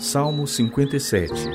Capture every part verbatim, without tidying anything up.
Salmo cinquenta e sete.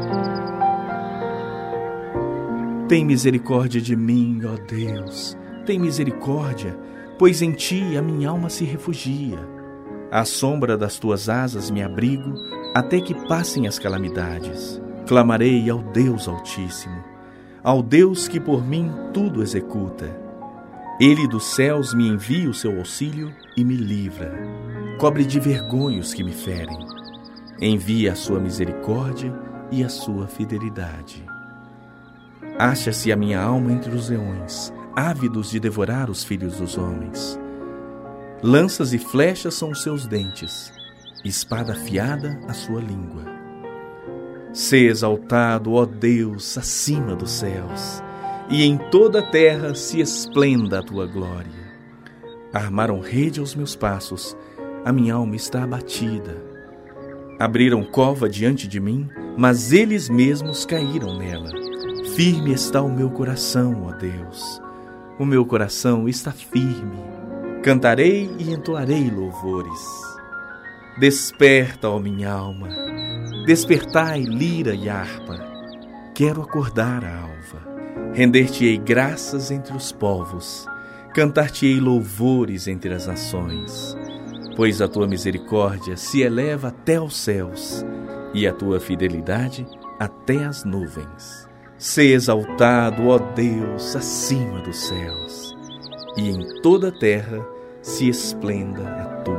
Tem misericórdia de mim, ó Deus, tem misericórdia, pois em Ti a minha alma se refugia. À sombra das Tuas asas me abrigo, até que passem as calamidades. Clamarei ao Deus Altíssimo, ao Deus que por mim tudo executa. Ele dos céus me envia o seu auxílio e me livra. Cobre de vergonha os que me ferem. Envia a sua misericórdia e a sua fidelidade. Acha-se a minha alma entre os leões, ávidos de devorar os filhos dos homens. Lanças e flechas são os seus dentes, espada afiada a sua língua. Sê exaltado, ó Deus, acima dos céus, e em toda a terra se esplenda a tua glória. Armaram rede aos meus passos, a minha alma está abatida. Abriram cova diante de mim, mas eles mesmos caíram nela. Firme está o meu coração, ó Deus. O meu coração está firme. Cantarei e entoarei louvores. Desperta, ó minha alma. Despertai lira e harpa. Quero acordar a alva. Render-te-ei graças entre os povos. Cantar-te-ei louvores entre as nações. Pois a tua misericórdia se eleva até aos céus e a tua fidelidade até as nuvens. Sê exaltado, ó Deus, acima dos céus, e em toda a terra se esplenda a tua